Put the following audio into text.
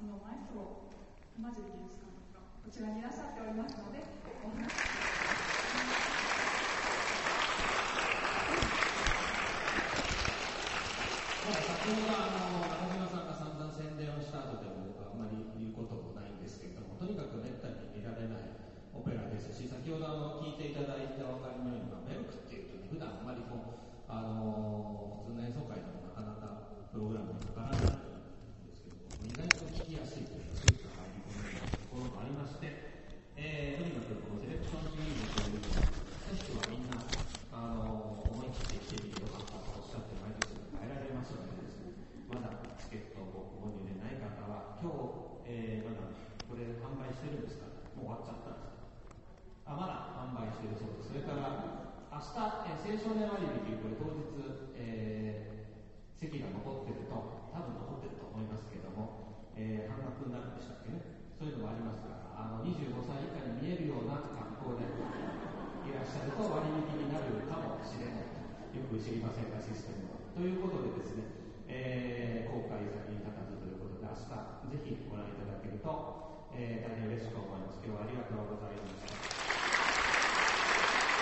そのマエストロ浜尻圭一監督がこちらにいらっしゃっておりますので、お話し先ほど中島さんが散々宣伝をした後でも僕はあんまり言うこともないんですけれども、とにかくめったに見られないオペラですし、先ほど聞いていただいてお分かりのように、メルクっていうとね、普段あんまりこう普通の演奏会でもなかなかプログラムにかからないんですけども、意外と聴きやすいというスイッチが入り込めるところもありまして、とにかくこのセレクションシリーズというのは、選手はみんな思い切って来てみてよかったとおっしゃって毎年変えられますのでですね、まだチケットをご購入でない方は、今日、まだこれ販売してるんですか？もう終わっちゃったんですか？まだ販売しているそうです。それから明日、青少年割引、これ当日、席が残ってると、多分残ってると思いますけども、半額になるんでしたっけね。そういうのもありますから、25歳以下に見えるような格好でいらっしゃると割引になるかもしれない。よく知りませんが、システムは。ということでですね、公開先に立たずということで、明日ぜひご覧いただけると、大変嬉しく思います。今日はありがとうございました。